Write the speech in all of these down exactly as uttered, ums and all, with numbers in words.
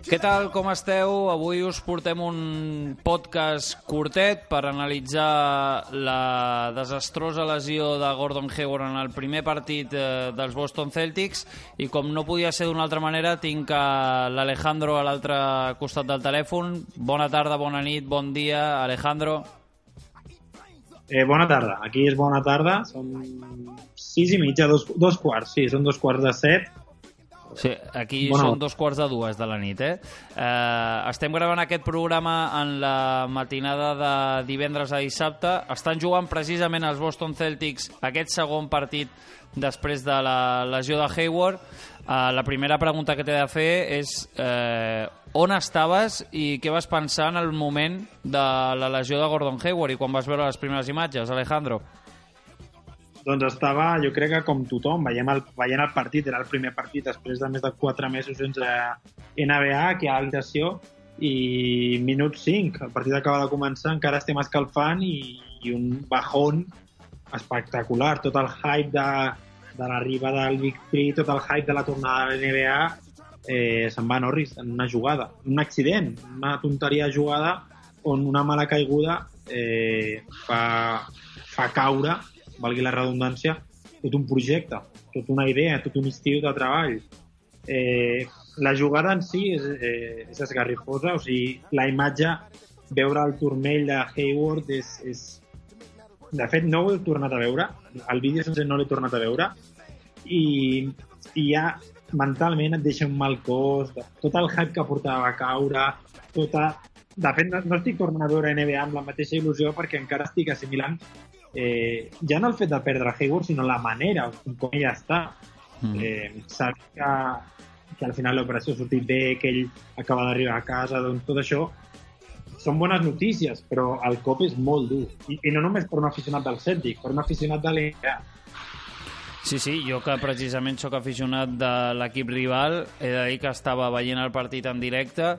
Què tal, com esteu? Avui us portem un podcast curtet per analitzar la desastrosa lesió de Gordon Hayward en el primer partit eh, dels Boston Celtics, i com no podia ser d'una altra manera, tinc a l'Alejandro a l'altre costat del telèfon. Bona tarda, bona nit, bon dia, Alejandro. Eh, bona tarda, aquí és bona tarda, són sis i mitja, dos, dos quarts, sí, són dos quarts de set. Sí, aquí bueno. Són dos quarts de dues de la nit, eh? eh? Estem gravant aquest programa en la matinada de divendres a dissabte. Estan jugant precisament els Boston Celtics aquest segon partit després de la lesió de Hayward. Eh, la primera pregunta que t'he de fer és eh, on estaves i què vas pensar en el moment de la lesió de Gordon Hayward i quan vas veure les primeres imatges, Alejandro? Doncs estava, jo crec que com tothom, veient el, veient el partit, era el primer partit després de més de quatre mesos sense N B A, aquí a l'habitació, i minut cinc, el partit acaba de començar, encara estem escalfant i, i un bajón espectacular, tot el hype de, de l'arribada del Big Three, tot el hype de la tornada de la N B A, eh, se'n va a Norris en una jugada, un accident, una tonteria de jugada on una mala caiguda eh, fa, fa caure, valgui la redundància, tot un projecte, tot una idea, tot un estiu de treball. Eh, la jugada en si és, eh, és esgarrifosa, o sigui, la imatge, veure el turmell de Hayward és, és... De fet, no ho he tornat a veure, el vídeo sencer no l'he tornat a veure, i, i ja mentalment et deixa un mal cos, tot el hype que portava a caure, tota... De fet, no, no estic tornant a veure N B A amb la mateixa il·lusió perquè encara estic assimilant Eh, ja no el fet de perdre Hayward, sinó la manera com ella està. Mm. Eh, sap que, que al final l'operació ha sortit bé, que ell acaba d'arribar a casa, doncs tot això són bones notícies, però el cop és molt dur. I, i no només per un aficionat del Celtic, per un aficionat de l'N B A. Sí, sí, jo que precisament sóc aficionat de l'equip rival, he de dir que estava veient el partit en directe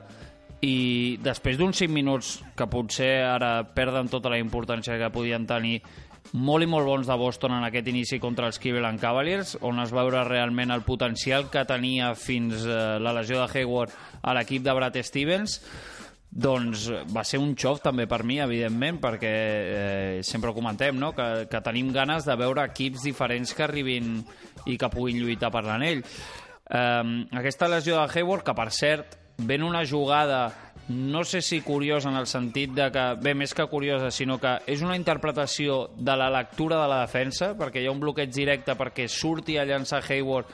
i després d'uns cinc minuts que potser ara perden tota la importància que podien tenir, molt i molt bons de Boston en aquest inici contra els Cleveland Cavaliers, on es veure realment el potencial que tenia fins eh, la lesió de Hayward a l'equip de Brad Stevens, doncs va ser un xoc també per mi, evidentment, perquè eh, sempre ho comentem, no? que, que tenim ganes de veure equips diferents que arribin i que puguin lluitar per l'anell. Eh, aquesta lesió de Hayward, que per cert ven una jugada, no sé si curiosa en el sentit de que, bé, més que curiosa, sinó que és una interpretació de la lectura de la defensa, perquè hi ha un bloqueig directe perquè surti a llançar Hayward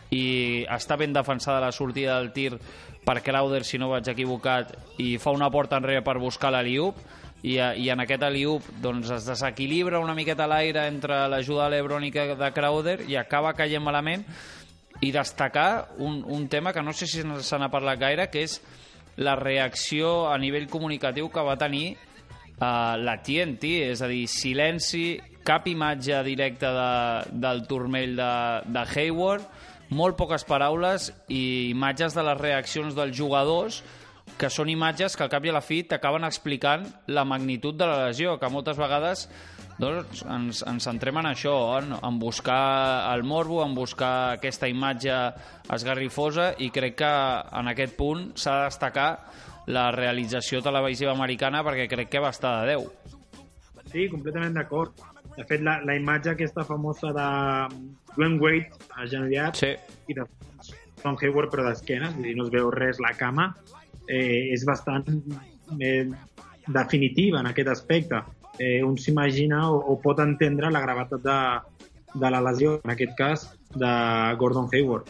i està ben defensada la sortida del tir per Crowder, si no vaig equivocat, i fa una porta enrere per buscar l'alley-oop, i, i en aquest alley-oop doncs, es desequilibra una miqueta l'aire entre l'ajuda lebrònica de Crowder i acaba caient malament. I destacar un, un tema que no sé si se n'ha parlat gaire, que és la reacció a nivell comunicatiu que va tenir eh, la T N T, és a dir, silenci, cap imatge directa de, del turmell de, de Hayward, molt poques paraules i imatges de les reaccions dels jugadors, que són imatges que al cap i a la fi t'acaben explicant la magnitud de la lesió, que moltes vegades doncs ens, ens centrem en això, en, en buscar el morbo, en buscar aquesta imatge esgarrifosa, i crec que en aquest punt s'ha de destacar la realització televisiva americana, perquè crec que va estar de deu. Sí, completament d'acord. De fet, la, la imatge aquesta famosa de Dwayne Wade agenollat, sí, i de Tom Hayward però d'esquena, és a dir, no es veu res la cama, eh, és bastant eh, definitiva en aquest aspecte. Eh, un s'imagina o, o pot entendre la gravetat de, de la lesió, en aquest cas, de Gordon Hayward.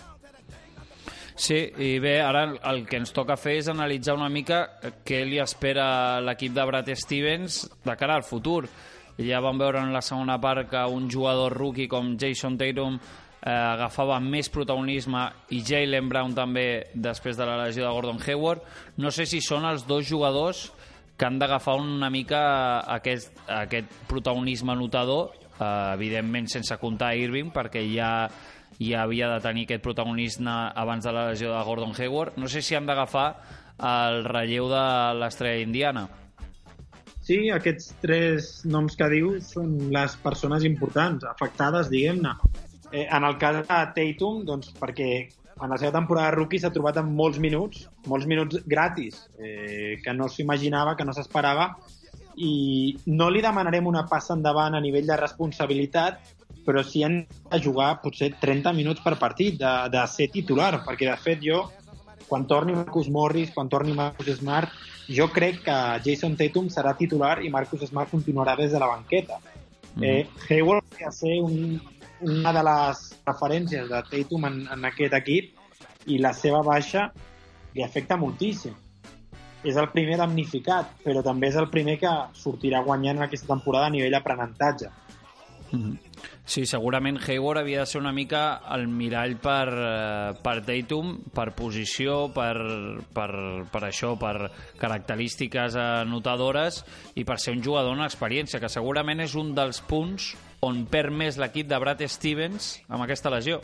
Sí, i bé, ara el que ens toca fer és analitzar una mica què li espera l'equip de Brad Stevens de cara al futur. Ja vam veure en la segona part que un jugador rookie com Jason Tatum eh, agafava més protagonisme, i Jaylen Brown també, després de la lesió de Gordon Hayward. No sé si són els dos jugadors que han d'agafar una mica aquest, aquest protagonisme notador, eh, evidentment sense comptar Irving, perquè ja, ja havia de tenir aquest protagonisme abans de la lesió de Gordon Hayward. No sé si han d'agafar el relleu de l'estrella indiana. Sí, aquests tres noms que dius són les persones importants, afectades, diguem-ne. Eh, en el cas de Tatum, doncs perquè en la seva temporada de rookie s'ha trobat amb molts minuts, molts minuts gratis, eh, que no s'imaginava, que no s'esperava, i no li demanarem una passa endavant a nivell de responsabilitat, però sí han de jugar potser trenta minuts per partit, de, de ser titular, perquè de fet jo, quan torni Marcus Morris, quan torni Marcus Smart, jo crec que Jason Tatum serà titular i Marcus Smart continuarà des de la banqueta. Mm. Eh, Hayward va ser un, una de les referències de Tatum en, en aquest equip i la seva baixa li afecta moltíssim. És el primer damnificat, però també és el primer que sortirà guanyant en aquesta temporada a nivell d'aprenentatge. Mm-hmm. Sí, segurament Hayward havia de ser una mica el mirall per, per Tatum, per posició, per, per, per això, per característiques anotadores i per ser un jugador en experiència, que segurament és un dels punts on perd més l'equip de Brad Stevens amb aquesta lesió.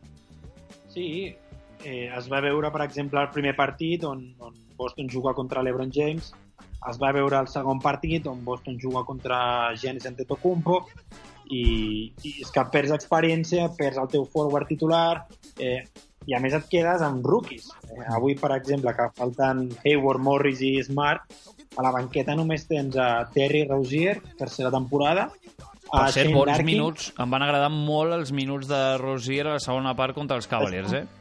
Sí, eh, es va veure, per exemple, el primer partit on, on Boston juga contra LeBron James, es va veure el segon partit on Boston juga contra Giannis Antetokounmpo, i, i és que perds experiència, perds el teu forward titular, eh, i a més et quedes amb rookies. Eh, avui, per exemple, que falten Hayward, Morris i Smart, a la banqueta només tens a Terry Rozier, tercera temporada. Per ser bons Larkin. Minuts, em van agradar molt els minuts de Rozier a la segona part contra els Cavaliers, eh?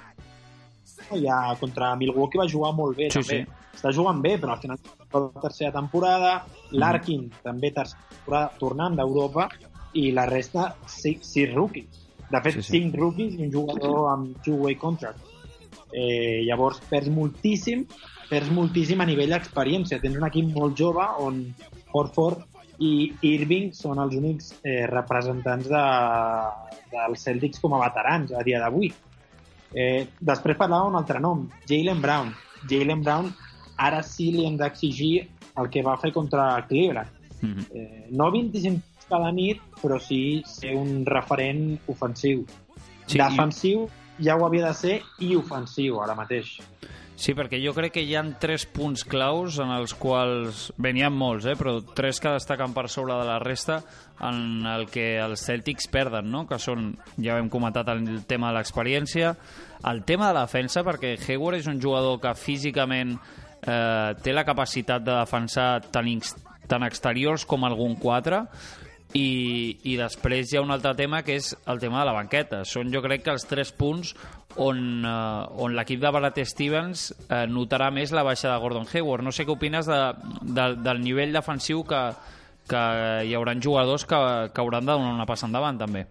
Ja contra Milwaukee va jugar molt bé, sí, també. Sí. Està jugant bé, però al final la tercera temporada, Larkin mm. també tercera temporada tornant d'Europa, i la resta, sis, sis rookies. De fet, sí, sí. cinc rookies i un jugador amb two-way contract. Eh, llavors, perds moltíssim, perds moltíssim a nivell d'experiència. Tens un equip molt jove on Horford i Irving són els únics eh, representants de, dels Celtics com a veterans a dia d'avui. Eh, després parlava un altre nom, Jaylen Brown. Jaylen Brown ara sí li hem d'exigir el que va fer contra Cleveland. Mm-hmm. Eh, no vint-i-cinc cada nit, però sí ser un referent ofensiu. Sí, defensiu i... ja ho havia de ser i ofensiu ara mateix. Sí, perquè jo crec que hi ha tres punts claus en els quals... Bé, n'hi ha molts, eh? Però tres que destaquen per sobre de la resta en el que els Celtics perden, no? Que són, ja hem comentat el tema de l'experiència, el tema de la defensa, perquè Hayward és un jugador que físicament eh, té la capacitat de defensar tant, tant exteriors com algun quatre, I, i després hi ha un altre tema que és el tema de la banqueta. Són jo crec que els tres punts on, eh, on l'equip de Brad Stevens eh, notarà més la baixa de Gordon Hayward. No sé què opines de, de, del nivell defensiu, que, que hi haurà jugadors que, que hauran de donar una passa endavant també.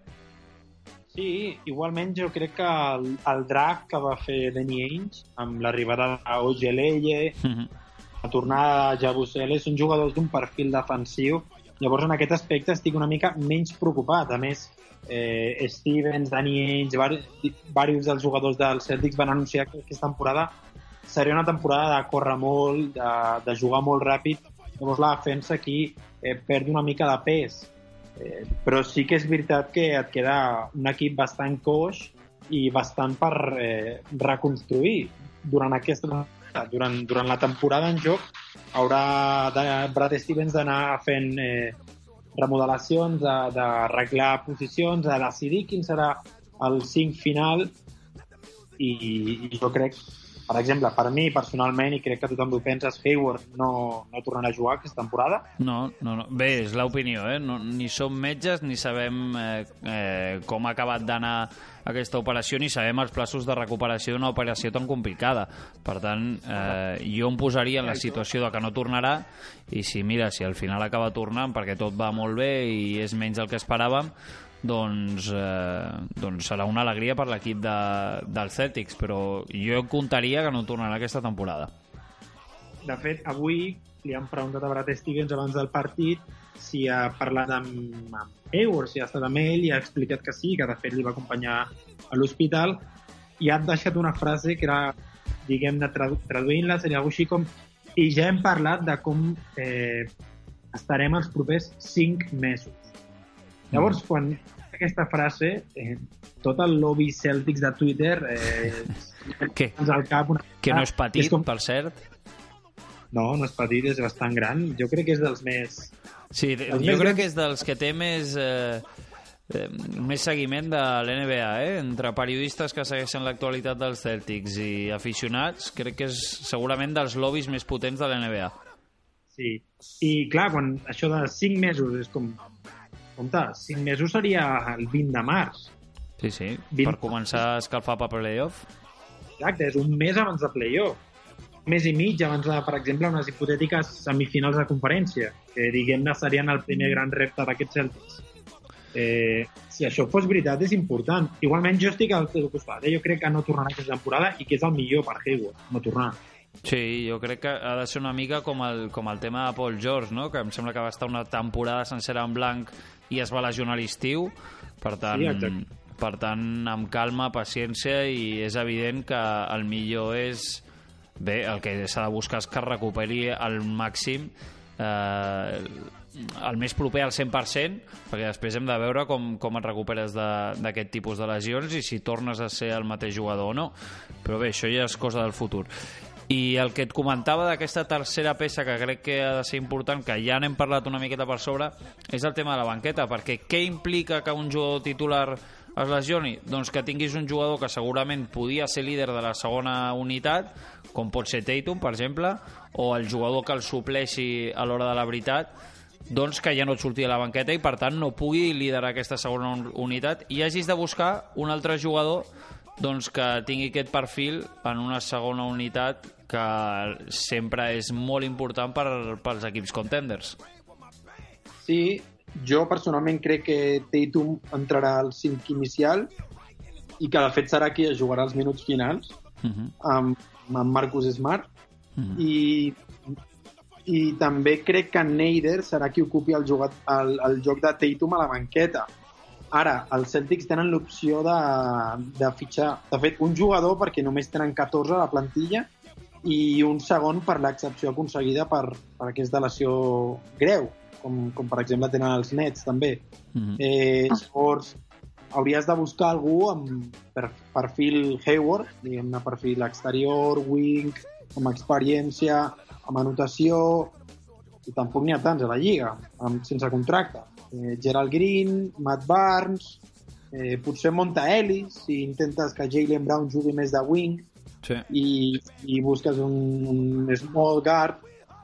Sí, igualment jo crec que el, el draft que va fer Danny Ainge amb l'arribada d'O G L E, mm-hmm. la tornada de Jabusele, són jugadors d'un perfil defensiu. Llavors, en aquest aspecte estic una mica menys preocupat. A més, eh, Stevens, Danny Ainge, diversos dels jugadors dels Celtics van anunciar que aquesta temporada seria una temporada de córrer molt, de, de jugar molt ràpid. Llavors, la defensa aquí eh, perd una mica de pes. Eh, però sí que és veritat que et queda un equip bastant coix i bastant per eh, reconstruir durant aquesta Durant, durant la temporada en joc haurà de, Brad Stevens d'anar fent eh, remodelacions, d'arreglar posicions, de decidir quin serà el cinc final i, i jo crec, per exemple, per mi personalment, i crec que tothom ho penses, Hayward no, no tornarà a jugar aquesta temporada. No, no, no. Bé, és l'opinió, eh? No, ni som metges ni sabem eh, eh, com ha acabat d'anar aquesta operació, ni sabem els plaços de recuperació d'una operació tan complicada. Per tant, eh, jo em posaria en la situació de que no tornarà, i si, mira, si al final acaba tornant perquè tot va molt bé i és menys del que esperàvem, doncs, eh, doncs serà una alegria per l'equip de, dels Celtics, però jo comptaria que no tornarà aquesta temporada. De fet, avui li han preguntat a Brad Stevens abans del partit si ha parlat amb, amb Hayward, si ha estat amb ell, i ha explicat que sí, que de fet li va acompanyar a l'hospital, i ha deixat una frase que era, diguem-ne, tradu traduint-la, seria alguna així com: i ja hem parlat de com eh, estarem els propers cinc mesos. Llavors, quan aquesta frase, eh, tot el lobby Celtics de Twitter eh, que, al cap una... que no és petit, és com... per cert. No, no és petit, és bastant gran. Jo crec que és dels més... Sí, jo crec que és dels que té més, eh, eh, més seguiment de l'N B A, eh? Entre periodistes que segueixen l'actualitat dels Celtics i aficionats, crec que és segurament dels lobbies més potents de l'N B A. Sí, i clar, quan això de cinc mesos és com... Compte, cinc mesos seria el vint de març. Sí, sí, vint... per començar a escalfar per playoff. Exacte, és un mes abans de playoff. Un mes i mig abans de, per exemple, unes hipotètiques semifinals de conferència, que diguem-ne serien el primer gran repte d'aquests Celtics. Eh, si això fos veritat, és important. Igualment, jo estic al teu costat. Eh? Jo crec que no tornarà aquesta temporada i que és el millor per Hayward, no tornar. Sí, jo crec que ha de ser una mica com el, com el tema de Paul George, no? Que em sembla que va estar una temporada sencera en blanc i es va lesionar a l'estiu. Per tant, sí, per tant, amb calma, paciència, i és evident que el millor és... Bé, el que s'ha de buscar és que recuperi al màxim, eh, el més proper al cent per cent, perquè després hem de veure com, com et recuperes d'aquest tipus de lesions i si tornes a ser el mateix jugador o no. Però bé, això ja és cosa del futur. I el que et comentava d'aquesta tercera peça, que crec que ha de ser important, que ja n'hem parlat una miqueta per sobre, és el tema de la banqueta, perquè què implica que un jugador titular es lesioni? Doncs que tinguis un jugador que segurament podia ser líder de la segona unitat, com pot ser Tatum, per exemple, o el jugador que el supleixi a l'hora de la veritat, doncs que ja no et surti a la banqueta i per tant no pugui liderar aquesta segona unitat i hagis de buscar un altre jugador doncs que tingui aquest perfil en una segona unitat, que sempre és molt important per, pels equips contenders. Sí, jo personalment crec que Tatum entrarà al cinc inicial i que de fet serà qui jugarà els minuts finals, uh-huh. amb, amb Marcus Smart, uh-huh. i, i també crec que Nader serà qui ocupi el, jugat, el, el joc de Tatum a la banqueta. Ara, els Celtics tenen l'opció de, de fitxar, de fet, un jugador perquè només tenen catorze a la plantilla i un segon per l'excepció aconseguida per, per aquesta lesió greu, com, com per exemple tenen els Nets també. Mm-hmm. Eh, llavors, hauries de buscar algú amb per, perfil Hayward, diguem-ne perfil exterior, wing, amb experiència, amb anotació, i tampoc n'hi ha tants a la lliga, amb, sense contracte. Eh, Gerald Green, Matt Barnes, eh, potser Monta Ellis, si intentes que Jaylen Brown jugui més de wing, sí. i, i busques un, un small guard,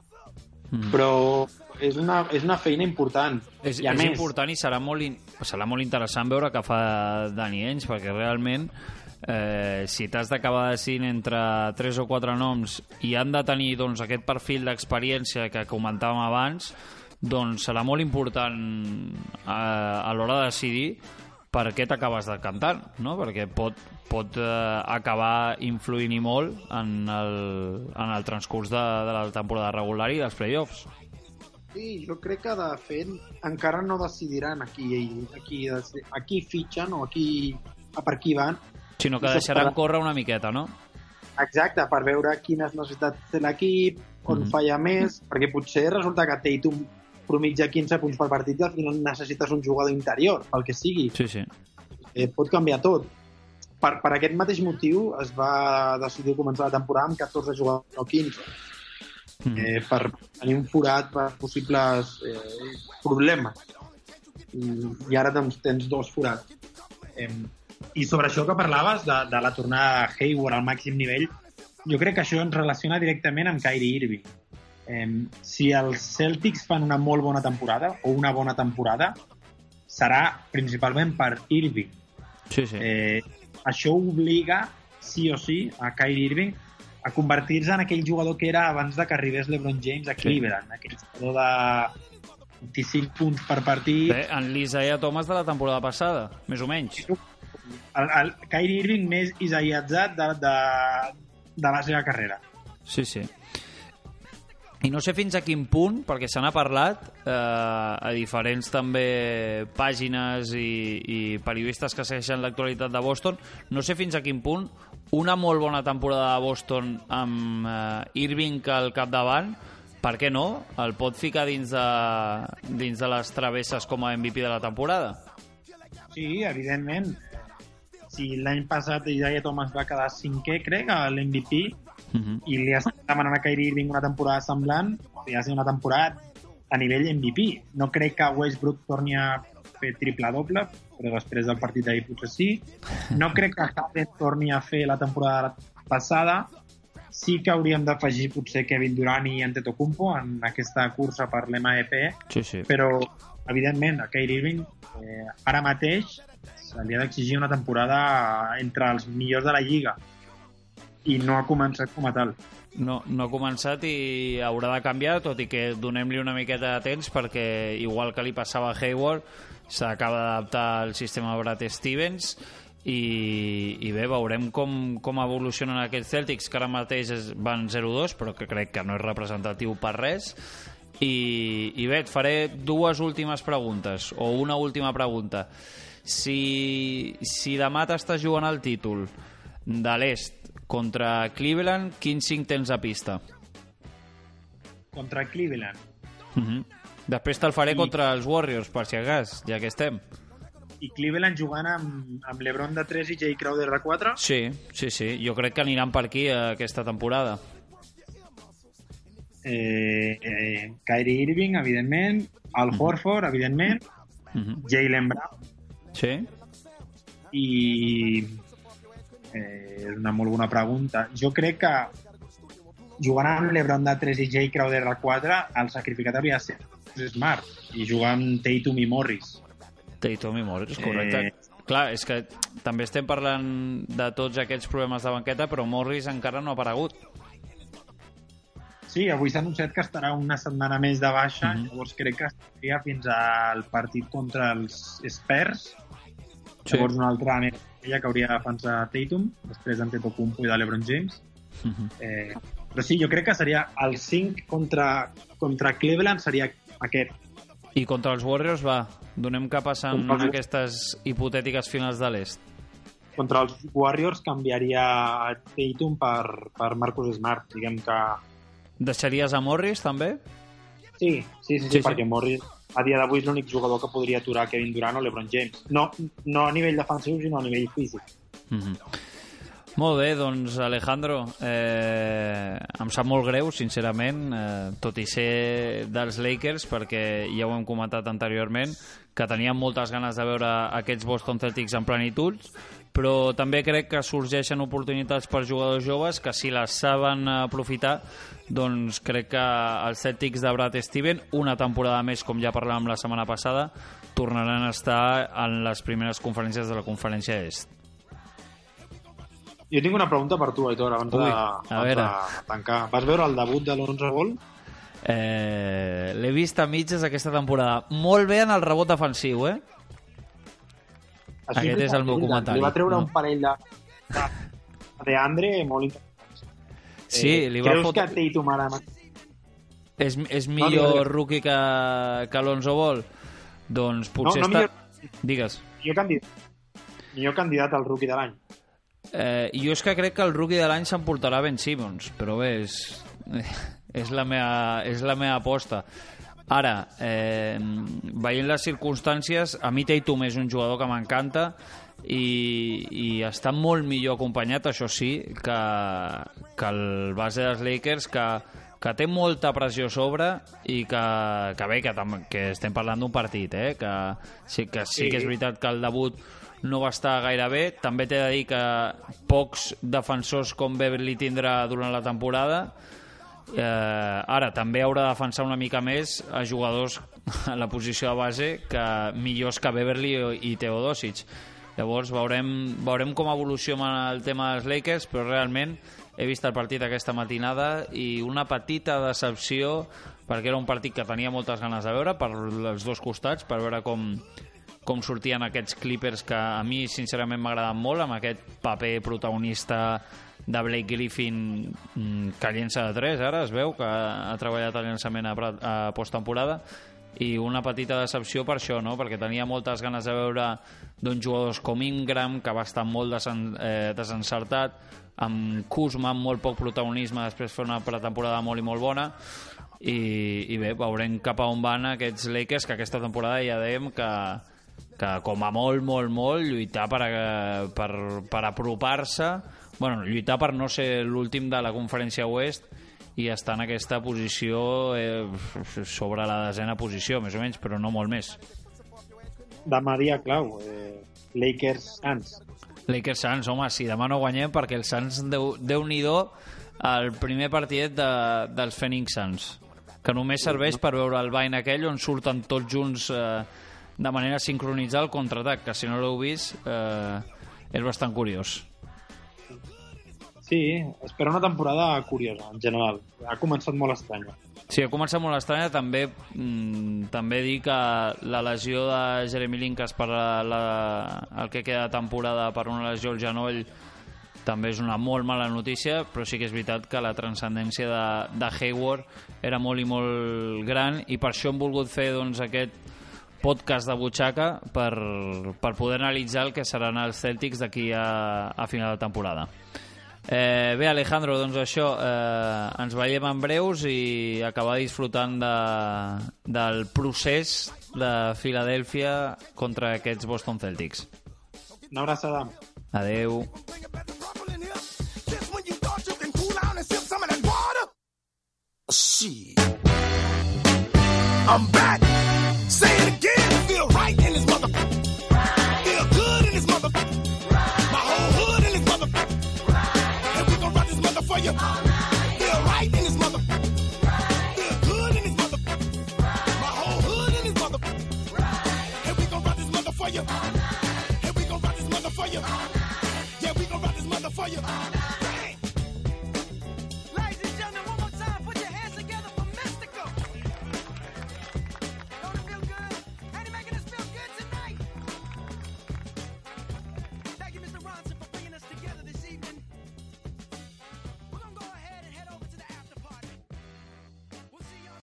mm. però és una, és una feina important. És, I a és més, important i serà molt, in, serà molt interessant veure què fa Danny Ainge, perquè realment eh, si t'has d'acabar decidint entre tres o quatre noms i han de tenir doncs, aquest perfil d'experiència que comentàvem abans, doncs serà molt important a, a l'hora de decidir per què t'acabes decantant, no? Perquè pot, pot eh, acabar influint i molt en el, en el transcurs de, de la temporada regular i dels playoffs. Sí, jo crec que de fet encara no decidiran aquí, aquí, aquí fitxen o aquí, a per qui van, sinó que deixaran córrer una miqueta, no? Exacte, per veure quines necessitats té l'equip, on mm-hmm. falla més, perquè potser resulta que Tatum promitja quinze punts per partit i al final necessites un jugador interior, pel que sigui. Sí, sí. Eh, pot canviar tot. Per, per aquest mateix motiu es va decidir començar la temporada amb catorze jugadors o quinze. Mm. Eh, per tenir un forat per possibles eh, problemes. I, I ara doncs, tens dos forats. Eh, I sobre això que parlaves, de, de la tornada de Hayward al màxim nivell, jo crec que això ens relaciona directament amb Kyrie Irving. Eh, si els Celtics fan una molt bona temporada o una bona temporada, serà principalment per Irving. Sí, sí. Eh, això obliga, sí o sí, a Kyrie Irving a convertir-se en aquell jugador que era abans de que arribés LeBron James a Cleveland, sí. Aquell jugador de vint-i-cinc punts per partit. Bé, en l'Isaiah Thomas de la temporada passada, més o menys. El, el Kyrie Irving més isaiatzat de, de, de la seva carrera. Sí, sí. I no sé fins a quin punt, perquè se n'ha parlat eh, a diferents també pàgines i, i periodistes que segueixen l'actualitat de Boston, no sé fins a quin punt una molt bona temporada de Boston amb eh, Irving al capdavant, per què no? El pot ficar dins de, dins de les travesses com a M V P de la temporada? Sí, evidentment. Si l'any passat Isaiah Thomas va quedar cinquè, crec, a l'M V P, uh-huh. i li estan demanant a Kyrie Irving una temporada semblant, li ha de ser una temporada a nivell M V P. No crec que Westbrook torni a fer triple-doble, però després del partit d'ahir potser sí. No crec que Harden torni a fer la temporada passada. Sí que hauríem d'afegir potser Kevin Durant i Antetokounmpo en aquesta cursa per l'M V P, sí, sí. Però evidentment a Kyrie Irving eh, ara mateix se li ha d'exigir una temporada entre els millors de la Lliga i no ha començat com a tal. No, no ha començat i haurà de canviar, tot i que donem-li una miqueta de temps perquè, igual que li passava a Hayward, s'acaba d'adaptar al sistema Brad Stevens i, i bé, veurem com, com evolucionen aquests Celtics, que ara mateix es, van zero dos, però que crec que no és representatiu per res. I, i bé, et faré dues últimes preguntes, o una última pregunta. Si, si demà t'estàs jugant el títol de l'Est contra Cleveland, quins cinc tens a pista? Contra Cleveland. Uh-huh. Després te'l faré I... contra els Warriors, per si acas, ja que estem. I Cleveland jugant amb, amb LeBron de tres i Jay Crowder de quatre? Sí, sí, sí. Jo crec que aniran per aquí eh, aquesta temporada. Eh, eh, Kyrie Irving, evidentment. Al uh-huh. Horford, evidentment. Uh-huh. Jaylen Brown. Sí. I... Eh, és una molt bona pregunta. Jo crec que jugant amb LeBron de tres i Jay Crowder de quatre, el sacrificat hauria de ser Smart, i jugar amb Tatum i Morris. Tatum i Morris, correcte. Eh... Clar, és que també estem parlant de tots aquests problemes de banqueta, però Morris encara no ha aparegut. Sí, avui s'ha anunciat que estarà una setmana més de baixa, mm-hmm. Llavors crec que estaria fins al partit contra els Spurs. Sí. Llavors una altra més ella que hauria de defensar Tatum, després d'Antetokounmpo i de LeBron James. Uh-huh. Eh, però sí, jo crec que seria el cinc contra, contra Cleveland seria aquest. I contra els Warriors, va, donem cap passant els... aquestes hipotètiques finals de l'Est. Contra els Warriors canviaria Tatum per, per Marcus Smart, diguem que... Deixaries a Morris, també? Sí, sí, sí, sí, sí, perquè sí. Morris a dia d'avui és l'únic jugador que podria aturar Kevin Durant o LeBron James. No, no a nivell defensiu, sinó a nivell físic. Mm-hmm. Molt bé, doncs Alejandro, eh, em sap molt greu, sincerament, eh, tot i ser dels Lakers, perquè ja ho hem comentat anteriorment, que teníem moltes ganes de veure aquests Boston Celtics en plenitud, però també crec que sorgeixen oportunitats per jugadors joves que si les saben aprofitar, doncs crec que els Celtics de Brad Steven, una temporada més, com ja parlàvem la setmana passada, tornaran a estar en les primeres conferències de la conferència est. Jo tinc una pregunta per tu, Aitor, abans, Ui, de, abans de tancar. Vas veure el debut de l'Onze Ball? Eh, L'he vist a mitges aquesta temporada. Molt bé en el rebot defensiu, eh? Això Aquest és el meu comentari. Li va treure no. un parell de, de, de Andre molt interessant. Sí, eh, li va creus fotre... que Tatum ara... És, és millor no, rookie que, que Alonso Ball? Doncs potser no, no està... Millor... Digues. Millor candidat. Millor candidat al rookie de l'any. Eh, jo és que crec que el rookie de l'any s'emportarà Ben Simmons, però bé, és, és, la meva, és la meva aposta. Ara, eh, veient les circumstàncies, a mi Tatum és un jugador que m'encanta i, i està molt millor acompanyat, això sí, que, que el base dels Lakers, que, que té molta pressió sobre i que, que bé, que, tam, que estem parlant d'un partit, eh? que, sí, que sí que és veritat que el debut no va estar gaire bé. També t'he de dir que pocs defensors com Beverly tindrà durant la temporada. Eh, ara també haurà de defensar una mica més a jugadors a la posició de base que millors que Beverly i Teodosic. Llavors veurem, veurem com evoluciona el tema dels Lakers, però realment he vist el partit aquesta matinada i una petita decepció, perquè era un partit que tenia moltes ganes de veure per els dos costats, per veure com, com sortien aquests Clippers que a mi sincerament m'agraden molt, amb aquest paper protagonista de Blake Griffin que llença de tres, ara es veu que ha treballat el llançament a, a posttemporada, i una petita decepció per això, no? Perquè tenia moltes ganes de veure d'uns jugadors com Ingram, que va estar molt desen, eh, desencertat, amb Kuzma amb molt poc protagonisme, després fer una pretemporada molt i molt bona, i, i bé, veurem cap a on van aquests Lakers, que aquesta temporada ja dèiem que que com a molt, molt, molt lluitar per, per, per apropar-se, bueno, lluitar per no ser l'últim de la conferència oest i estar en aquesta posició eh, sobre la desena posició, més o menys, però no molt més. demà dia clau, eh, Lakers-Suns. Lakers-Suns, home, si demà no guanyem, perquè el Suns, Déu, Déu-n'hi-do, el primer partidet de, dels Phoenix Suns, que només serveix per veure el Vine aquell on surten tots junts eh, de manera sincronitzada el contraatac, que si no l'heu vist eh, és bastant curiós. Sí, espera una temporada curiosa, en general. Ha començat molt estranya. Sí, ha començat molt estranya. També mmm, també dir que la lesió de Jeremy Lin, que es per la, la, el que queda de temporada per una lesió al genoll, també és una molt mala notícia, però sí que és veritat que la transcendència de, de Hayward era molt i molt gran, i per això hem volgut fer doncs, aquest podcast de butxaca per, per poder analitzar el que seran els Celtics d'aquí a, a final de temporada. Eh, bé, Alejandro, doncs això, eh, ens veiem en breus i acabar disfrutant de, del procés de Filadèlfia contra aquests Boston Celtics. Una abraçada. Adeu. Shit. I'm back. Say it again. Feel right in this mother. Feel good in this mother. My whole hood in this mother. And we gon' rock this mother for you. Feel right in this mother. Feel good in this mother. My whole hood in this mother. And we gon' rock this mother for you. And we gon' rock this mother for you. Yeah, we gon' rock this mother for you.